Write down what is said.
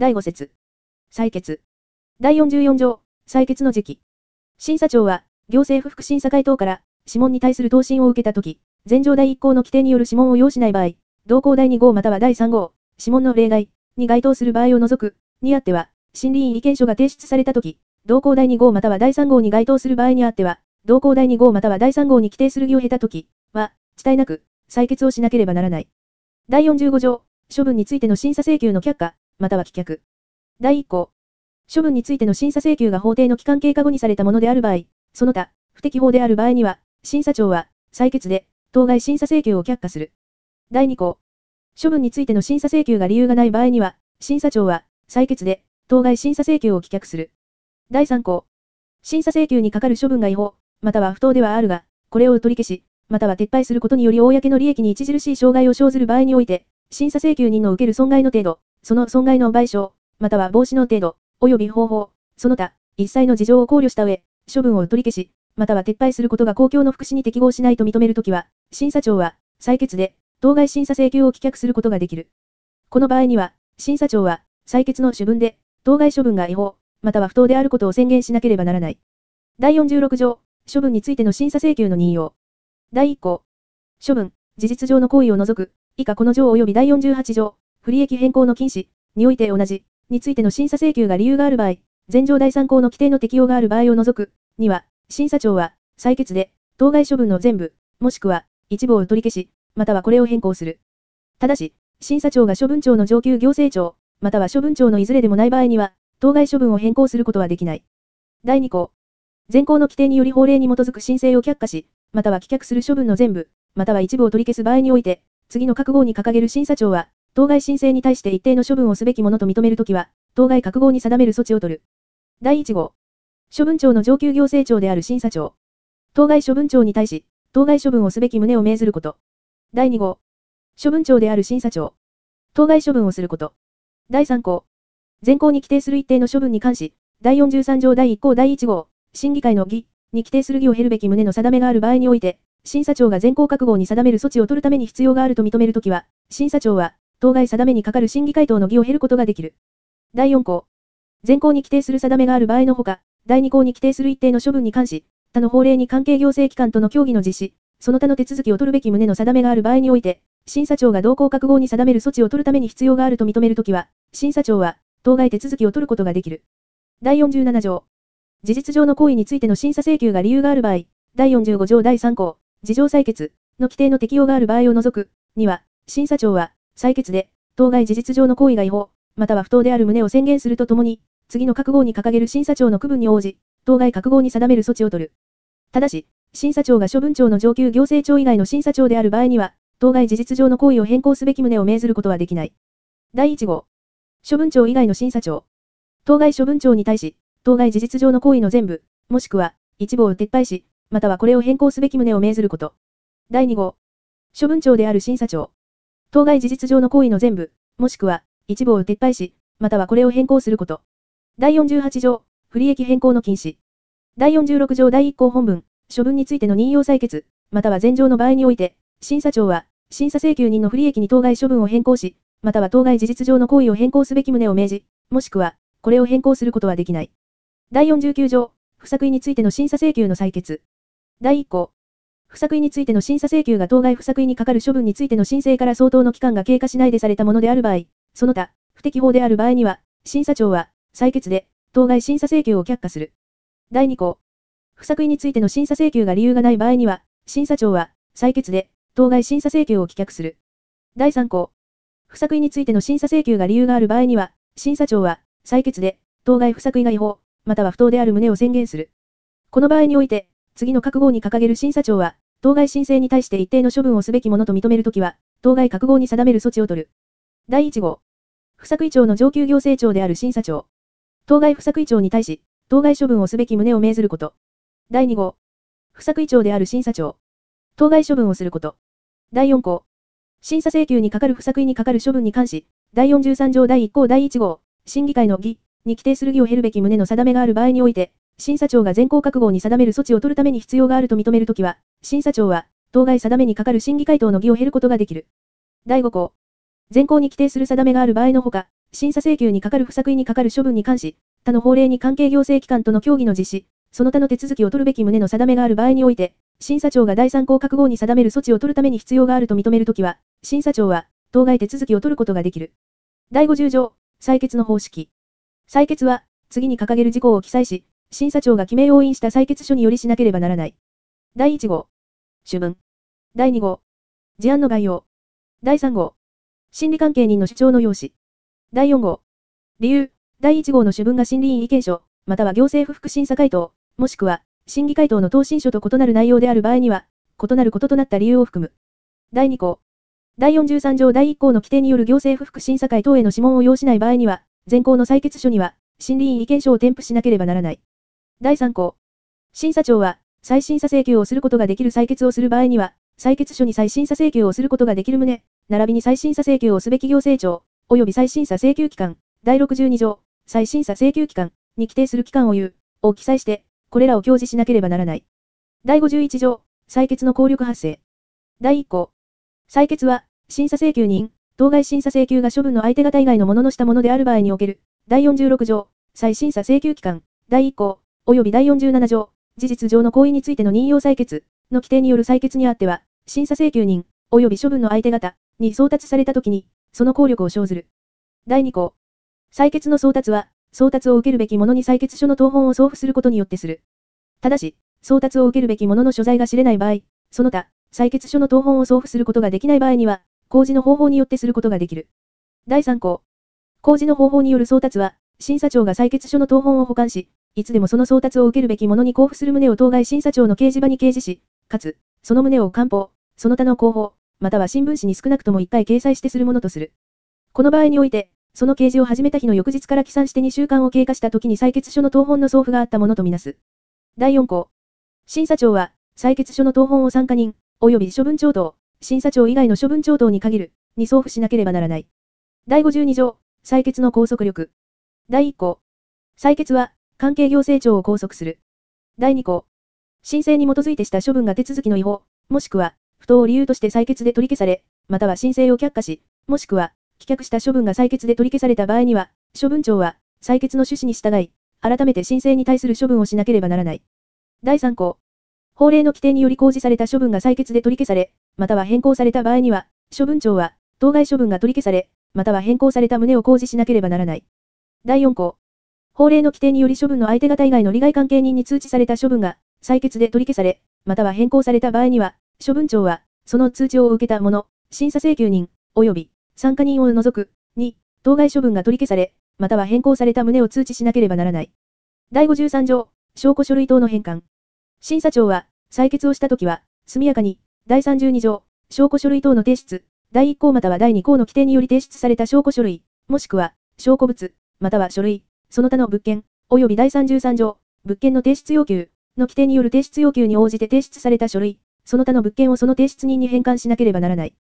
第5節。採決。第44条、採決の時期。審査庁は、行政府福審査会等から、諮問に対する答申を受けたとき、前条第1項の規定による諮問を要しない場合、同項第2号または第3号、諮問の例外に該当する場合を除く、にあっては、審理員意見書が提出されたとき、同項第2号または第3号に該当する場合にあっては、同項第2号または第3号に規定する儀を経たときは、遅滞なく、採決をしなければならない。第45条、処分についての審査請求の却下、または棄却。第1項。処分についての審査請求が法定の期間経過後にされたものである場合、その他、不適法である場合には、審査庁は、採決で、当該審査請求を却下する。第2項。処分についての審査請求が理由がない場合には、審査庁は、採決で、当該審査請求を棄却する。第3項。審査請求にかかる処分が違法、または不当ではあるが、これを取り消し、または撤廃することにより公の利益に著しい障害を生ずる場合において、審査請求人の受ける損害の程度、その損害の賠償、または防止の程度、及び方法、その他、一切の事情を考慮した上、処分を取り消し、または撤廃することが公共の福祉に適合しないと認めるときは、審査庁は、採決で、当該審査請求を棄却することができる。この場合には、審査庁は、採決の主文で、当該処分が違法、または不当であることを宣言しなければならない。第46条、処分についての審査請求の任用。第1項。処分、事実上の行為を除く、以下この条及び第48条、不利益変更の禁止、において同じ、についての審査請求が理由がある場合、前条第3項の規定の適用がある場合を除く、には、審査庁は、採決で、当該処分の全部、もしくは、一部を取り消し、またはこれを変更する。ただし、審査庁が処分庁の上級行政庁、または処分庁のいずれでもない場合には、当該処分を変更することはできない。第2項。前項の規定により法令に基づく申請を却下し、または棄却する処分の全部、または一部を取り消す場合において、次の各号に掲げる審査庁は、当該申請に対して一定の処分をすべきものと認めるときは、当該各号に定める措置を取る。第1号。処分庁の上級行政庁である審査庁。当該処分庁に対し、当該処分をすべき旨を命ずること。第2号。処分庁である審査庁。当該処分をすること。第3項。前項に規定する一定の処分に関し、第43条第1項第1号、審議会の議に規定する議を経るべき旨の定めがある場合において、審査庁が前項各号に定める措置を取るために必要があると認めるときは、審査庁は、当該定めにかかる審議会等の議を経ることができる。第4項。前項に規定する定めがある場合のほか、第2項に規定する一定の処分に関し、他の法令に関係行政機関との協議の実施、その他の手続きを取るべき旨の定めがある場合において、審査庁が同項各号に定める措置を取るために必要があると認めるときは、審査庁は、当該手続きを取ることができる。第47条。事実上の行為についての審査請求が理由がある場合、第45条第3項、事情採決の規定の適用がある場合を除く、には、審査庁は、採決で、当該事実上の行為が違法、または不当である旨を宣言するとともに、次の各号に掲げる審査庁の区分に応じ、当該各号に定める措置を取る。ただし、審査庁が処分庁の上級行政庁以外の審査庁である場合には、当該事実上の行為を変更すべき旨を命ずることはできない。第1号。処分庁以外の審査庁。当該処分庁に対し、当該事実上の行為の全部、もしくは、一部を撤廃し、またはこれを変更すべき旨を命ずること。第2号。処分庁である審査庁。当該事実上の行為の全部、もしくは、一部を撤廃し、またはこれを変更すること。第48条、不利益変更の禁止。第46条第1項本文、処分についての任用採決、または前条の場合において、審査庁は、審査請求人の不利益に当該処分を変更し、または当該事実上の行為を変更すべき旨を命じ、もしくは、これを変更することはできない。第49条、不作為についての審査請求の採決。第1項。不作為についての審査請求が当該不作為にかかる処分についての申請から相当の期間が経過しないでされたものである場合、その他、不適法である場合には、審査庁は、採決で、当該審査請求を却下する。第2項。不作為についての審査請求が理由がない場合には、審査庁は、採決で、当該審査請求を棄却する。第3項。不作為についての審査請求が理由がある場合には、審査庁は、採決で、当該不作為が違法、または不当である旨を宣言する。この場合において、次の各号に掲げる審査庁は、当該申請に対して一定の処分をすべきものと認めるときは、当該各号に定める措置を取る。第1号。不作為庁の上級行政庁である審査庁。当該不作為庁に対し、当該処分をすべき旨を命ずること。第2号。不作為庁である審査庁。当該処分をすること。第4項。審査請求にかかる不作為にかかる処分に関し、第43条第1項第1号、審議会の議に規定する議を経るべき旨の定めがある場合において、審査庁が前項各号に定める措置を取るために必要があると認めるときは、審査庁は、当該定めにかかる審議会等の議を経ることができる。第5項。前項に規定する定めがある場合のほか、 審査請求に係る不作為に係る処分に関し、他の法令に関係行政機関との協議の実施、その他の手続きを取るべき旨の定めがある場合において、審査庁が第三項各号に定める措置を取るために必要があると認めるときは、審査庁は、当該手続きを取ることができる。第50条、採決の方式。採決は、次に掲げる事項を記載し、審査庁が記名押印した採決書によりしなければならない。第1号、主文。第2号、事案の概要。第3号、審理関係人の主張の要旨。第4号、理由。第1号の主文が審理員意見書、または行政不服審査回答、もしくは、審議回答の答申書と異なる内容である場合には、異なることとなった理由を含む。第2項。第43条第1項の規定による行政不服審査会等への諮問を要しない場合には、前項の採決書には、審理員意見書を添付しなければならない。第3項。審査庁は、再審査請求をすることができる採決をする場合には、採決書に再審査請求をすることができる旨、並びに再審査請求をすべき行政庁、及び再審査請求機関、第62条、再審査請求機関に規定する期間をを記載して、これらを表示しなければならない。第51条、採決の効力発生。第1項。採決は、審査請求人、当該審査請求が処分の相手方以外のもののしたものである場合における。第46条、再審査請求機関、第1項、及び第47条、事実上の行為についての任用採決の規定による採決にあっては、審査請求人、及び処分の相手方に送達されたときに、その効力を生ずる。第2項。採決の送達は、送達を受けるべき者に採決書の謄本を送付することによってする。ただし、送達を受けるべき者の所在が知れない場合、その他、採決書の謄本を送付することができない場合には、公示の方法によってすることができる。第3項。公示の方法による送達は、審査庁が採決書の謄本を保管し、いつでもその送達を受けるべき者に交付する旨を当該審査庁の掲示板に掲示し、かつ、その旨を官報、その他の広報、または新聞紙に少なくとも1回掲載してするものとする。この場合において、その掲示を始めた日の翌日から起算して2週間を経過した時に採決書の謄本の送付があったものとみなす。第4項。審査庁は、採決書の謄本を参加人、及び処分庁等、審査庁以外の処分庁等に限る、に送付しなければならない。第52条、採決の拘束力。第1項。採決は、関係行政庁を拘束する。第2項。申請に基づいてした処分が手続きの違法、もしくは、不当を理由として採決で取り消され、または申請を却下し、もしくは、棄却した処分が採決で取り消された場合には、処分庁は、採決の趣旨に従い、改めて申請に対する処分をしなければならない。第3項。法令の規定により公示された処分が採決で取り消され、または変更された場合には、処分庁は、当該処分が取り消され、または変更された旨を公示しなければならない。第4項。法令の規定により処分の相手方以外の利害関係人に通知された処分が、採決で取り消され、または変更された場合には、処分庁は、その通知を受けた者、審査請求人、及び、参加人を除く、に、当該処分が取り消され、または変更された旨を通知しなければならない。第53条、証拠書類等の返還。審査庁は、採決をしたときは、速やかに、第32条、証拠書類等の提出、第1項または第2項の規定により提出された証拠書類、もしくは、証拠物、または書類、その他の物件、及び第33条、物件の提出要求、の規定による提出要求に応じて提出された書類、その他の物件をその提出人に返還しなければならない。